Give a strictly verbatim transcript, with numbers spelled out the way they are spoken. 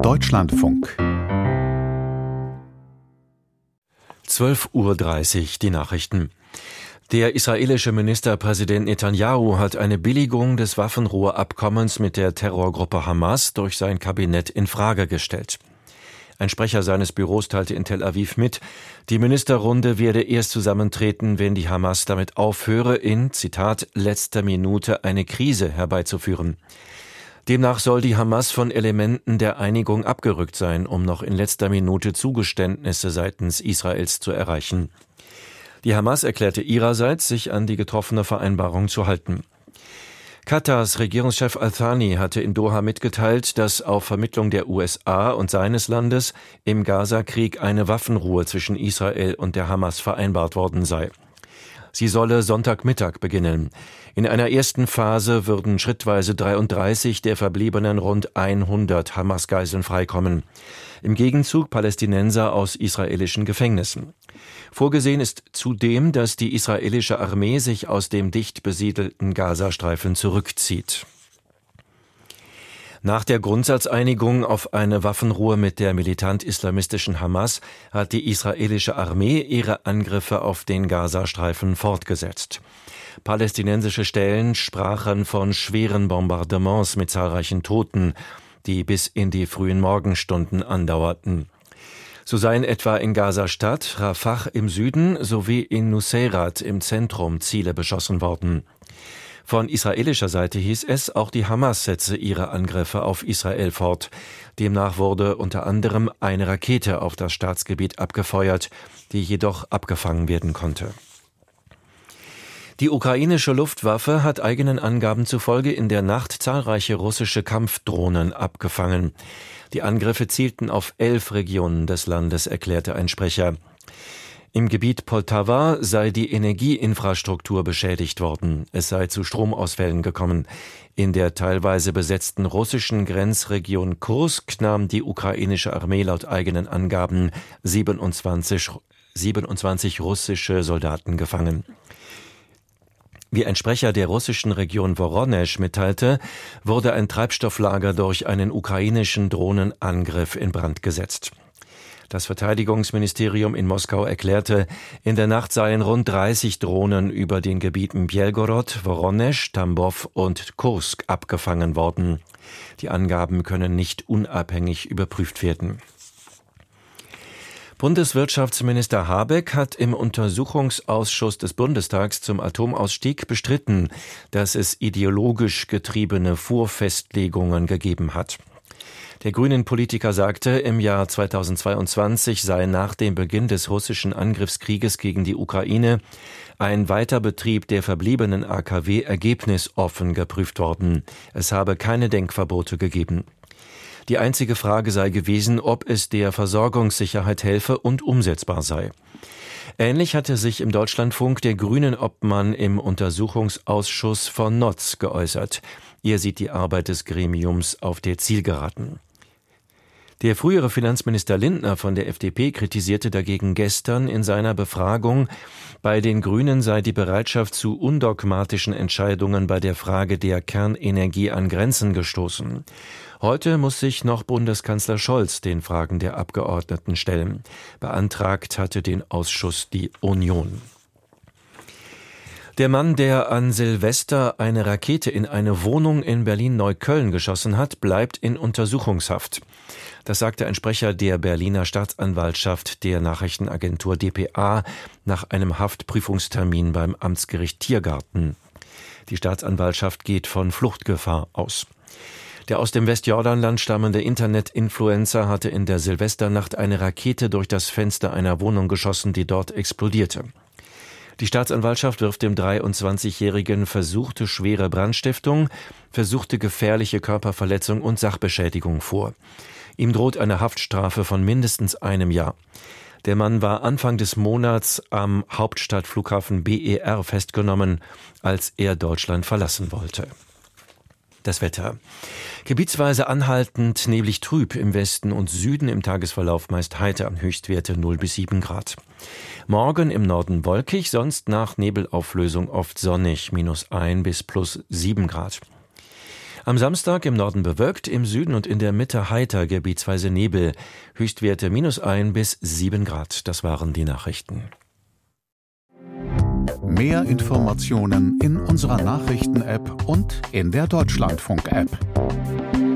Deutschlandfunk. zwölf Uhr dreißig, die Nachrichten. Der israelische Ministerpräsident Netanyahu hat eine Billigung des Waffenruheabkommens mit der Terrorgruppe Hamas durch sein Kabinett in Frage gestellt. Ein Sprecher seines Büros teilte in Tel Aviv mit, die Ministerrunde werde erst zusammentreten, wenn die Hamas damit aufhöre, in, Zitat, letzter Minute eine Krise herbeizuführen. Demnach soll die Hamas von Elementen der Einigung abgerückt sein, um noch in letzter Minute Zugeständnisse seitens Israels zu erreichen. Die Hamas erklärte ihrerseits, sich an die getroffene Vereinbarung zu halten. Katars Regierungschef Al-Thani hatte in Doha mitgeteilt, dass auf Vermittlung der U S A und seines Landes im Gaza-Krieg eine Waffenruhe zwischen Israel und der Hamas vereinbart worden sei. Sie solle Sonntagmittag beginnen. In einer ersten Phase würden schrittweise dreiunddreißig der verbliebenen rund hundert Hamas-Geiseln freikommen. Im Gegenzug Palästinenser aus israelischen Gefängnissen. Vorgesehen ist zudem, dass die israelische Armee sich aus dem dicht besiedelten Gazastreifen zurückzieht. Nach der Grundsatzeinigung auf eine Waffenruhe mit der militant-islamistischen Hamas hat die israelische Armee ihre Angriffe auf den Gazastreifen fortgesetzt. Palästinensische Stellen sprachen von schweren Bombardements mit zahlreichen Toten, die bis in die frühen Morgenstunden andauerten. So seien etwa in Gaza-Stadt, Rafah im Süden sowie in Nuseirat im Zentrum Ziele beschossen worden. Von israelischer Seite hieß es, auch die Hamas setze ihre Angriffe auf Israel fort. Demnach wurde unter anderem eine Rakete auf das Staatsgebiet abgefeuert, die jedoch abgefangen werden konnte. Die ukrainische Luftwaffe hat eigenen Angaben zufolge in der Nacht zahlreiche russische Kampfdrohnen abgefangen. Die Angriffe zielten auf elf Regionen des Landes, erklärte ein Sprecher. Im Gebiet Poltawa sei die Energieinfrastruktur beschädigt worden. Es sei zu Stromausfällen gekommen. In der teilweise besetzten russischen Grenzregion Kursk nahm die ukrainische Armee laut eigenen Angaben siebenundzwanzig, siebenundzwanzig russische Soldaten gefangen. Wie ein Sprecher der russischen Region Woronesch mitteilte, wurde ein Treibstofflager durch einen ukrainischen Drohnenangriff in Brand gesetzt. Das Verteidigungsministerium in Moskau erklärte, in der Nacht seien rund dreißig Drohnen über den Gebieten Bjelgorod, Woronesch, Tambow und Kursk abgefangen worden. Die Angaben können nicht unabhängig überprüft werden. Bundeswirtschaftsminister Habeck hat im Untersuchungsausschuss des Bundestags zum Atomausstieg bestritten, dass es ideologisch getriebene Vorfestlegungen gegeben hat. Der Grünen-Politiker sagte, im Jahr zweitausendzweiundzwanzig sei nach dem Beginn des russischen Angriffskrieges gegen die Ukraine ein Weiterbetrieb der verbliebenen A K W ergebnisoffen geprüft worden. Es habe keine Denkverbote gegeben. Die einzige Frage sei gewesen, ob es der Versorgungssicherheit helfe und umsetzbar sei. Ähnlich hatte sich im Deutschlandfunk der Grünen-Obmann im Untersuchungsausschuss von Notz geäußert. Er sieht die Arbeit des Gremiums auf der Zielgeraden. Der frühere Finanzminister Lindner von der F D P kritisierte dagegen gestern in seiner Befragung, bei den Grünen sei die Bereitschaft zu undogmatischen Entscheidungen bei der Frage der Kernenergie an Grenzen gestoßen. Heute muss sich noch Bundeskanzler Scholz den Fragen der Abgeordneten stellen. Beantragt hatte den Ausschuss die Union. Der Mann, der an Silvester eine Rakete in eine Wohnung in Berlin-Neukölln geschossen hat, bleibt in Untersuchungshaft. Das sagte ein Sprecher der Berliner Staatsanwaltschaft der Nachrichtenagentur d p a nach einem Haftprüfungstermin beim Amtsgericht Tiergarten. Die Staatsanwaltschaft geht von Fluchtgefahr aus. Der aus dem Westjordanland stammende Internet-Influencer hatte in der Silvesternacht eine Rakete durch das Fenster einer Wohnung geschossen, die dort explodierte. Die Staatsanwaltschaft wirft dem dreiundzwanzigjährigen versuchte schwere Brandstiftung, versuchte gefährliche Körperverletzung und Sachbeschädigung vor. Ihm droht eine Haftstrafe von mindestens einem Jahr. Der Mann war Anfang des Monats am Hauptstadtflughafen B E R festgenommen, als er Deutschland verlassen wollte. Das Wetter. Gebietsweise anhaltend neblig trüb, im Westen und Süden im Tagesverlauf meist heiter, Höchstwerte null bis sieben Grad. Morgen im Norden wolkig, sonst nach Nebelauflösung oft sonnig, minus ein bis plus sieben Grad. Am Samstag im Norden bewölkt, im Süden und in der Mitte heiter, gebietsweise Nebel. Höchstwerte minus ein bis sieben Grad. Das waren die Nachrichten. Mehr Informationen in unserer Nachrichten-App und in der Deutschlandfunk-App.